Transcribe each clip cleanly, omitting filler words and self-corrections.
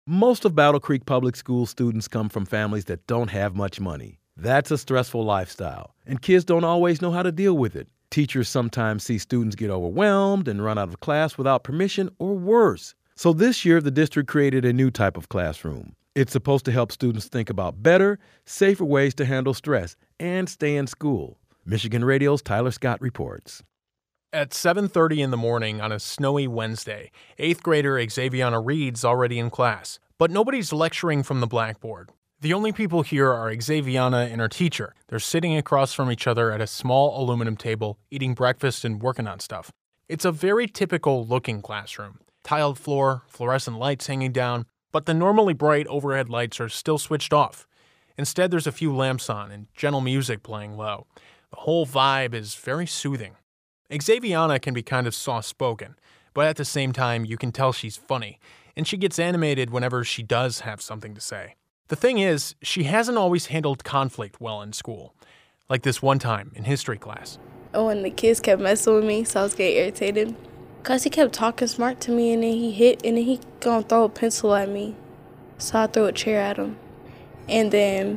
Most of Battle Creek Public School students come from families that don't have much money. That's a stressful lifestyle, and kids don't always know how to deal with it. Teachers sometimes see students get overwhelmed and run out of class without permission or worse. So this year, the district created a new type of classroom. It's supposed to help students think about better, safer ways to handle stress and stay in school. Michigan Radio's Tyler Scott reports. At 7:30 in the morning on a snowy Wednesday, 8th grader Xaviana Reed's already in class, but nobody's lecturing from the blackboard. The only people here are Xaviana and her teacher. They're sitting across from each other at a small aluminum table, eating breakfast and working on stuff. It's a very typical looking classroom. Tiled floor, fluorescent lights hanging down, but the normally bright overhead lights are still switched off. Instead, there's a few lamps on and gentle music playing low. The whole vibe is very soothing. Xaviana can be kind of soft-spoken, but at the same time, you can tell she's funny, and she gets animated whenever she does have something to say. The thing is, she hasn't always handled conflict well in school, like this one time in history class. When the kids kept messing with me, so I was getting irritated, because he kept talking smart to me, and then he gonna throw a pencil at me, so I threw a chair at him, and then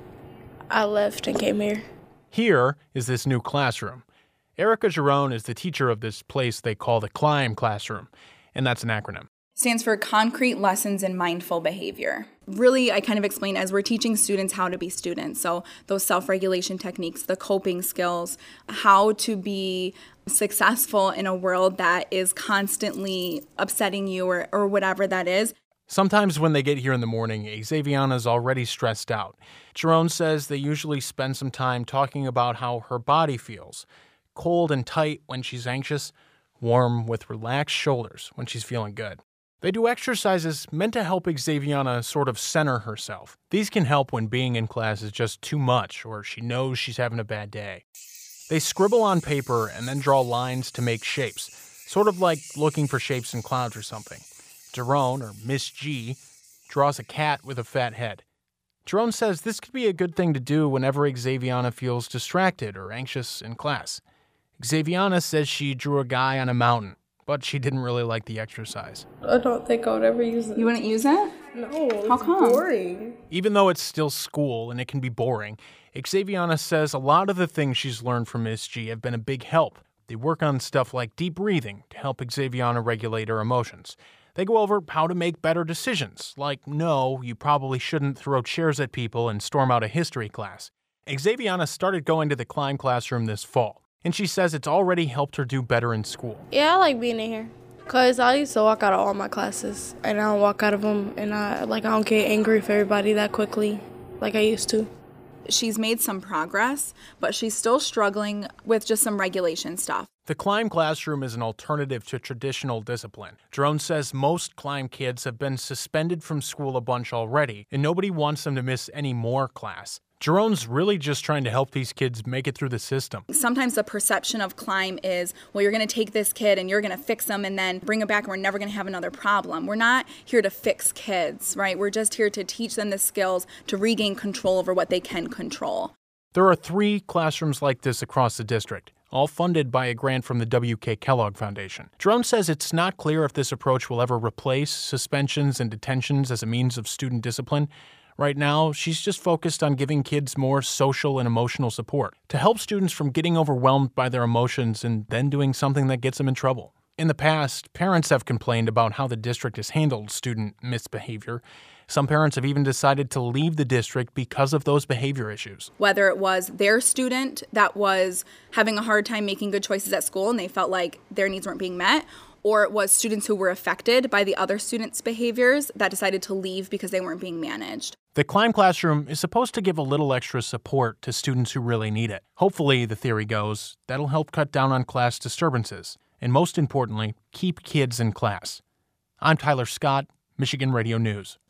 I left and came here. Here is this new classroom. Erica Giron is the teacher of this place they call the CLIMB classroom, and that's an acronym. Stands for Concrete Lessons in Mindful Behavior. Really, I kind of explain as we're teaching students how to be students. So those self-regulation techniques, the coping skills, how to be successful in a world that is constantly upsetting you or whatever that is. Sometimes when they get here in the morning, Xaviana's already stressed out. Giron says they usually spend some time talking about how her body feels. Cold and tight when she's anxious, warm with relaxed shoulders when she's feeling good. They do exercises meant to help Xaviana sort of center herself. These can help when being in class is just too much or she knows she's having a bad day. They scribble on paper and then draw lines to make shapes, sort of like looking for shapes in clouds or something. Giron, or Miss G, draws a cat with a fat head. Giron says this could be a good thing to do whenever Xaviana feels distracted or anxious in class. Xaviana says she drew a guy on a mountain, but she didn't really like the exercise. I don't think I would ever use it. You wouldn't use it? No, How come? Boring. Even though it's still school and it can be boring, Xaviana says a lot of the things she's learned from Miss G have been a big help. They work on stuff like deep breathing to help Xaviana regulate her emotions. They go over how to make better decisions, like, no, you probably shouldn't throw chairs at people and storm out a history class. Xaviana started going to the CLIMB classroom this fall, and she says it's already helped her do better in school. Yeah, I like being in here, because I used to walk out of all my classes, and I don't walk out of them, and I don't get angry with everybody that quickly like I used to. She's made some progress, but she's still struggling with just some regulation stuff. The CLIMB classroom is an alternative to traditional discipline. Giron says most CLIMB kids have been suspended from school a bunch already, and nobody wants them to miss any more class. Giron's really just trying to help these kids make it through the system. Sometimes the perception of CLIMB is, well, you're going to take this kid and you're going to fix them and then bring them back and we're never going to have another problem. We're not here to fix kids, right? We're just here to teach them the skills to regain control over what they can control. There are 3 classrooms like this across the district, all funded by a grant from the W.K. Kellogg Foundation. Giron says it's not clear if this approach will ever replace suspensions and detentions as a means of student discipline. Right now, she's just focused on giving kids more social and emotional support to help students from getting overwhelmed by their emotions and then doing something that gets them in trouble. In the past, parents have complained about how the district has handled student misbehavior. Some parents have even decided to leave the district because of those behavior issues. Whether it was their student that was having a hard time making good choices at school and they felt like their needs weren't being met, or it was students who were affected by the other students' behaviors that decided to leave because they weren't being managed. The CLIMB classroom is supposed to give a little extra support to students who really need it. Hopefully, the theory goes, that'll help cut down on class disturbances, and most importantly, keep kids in class. I'm Tyler Scott, Michigan Radio News.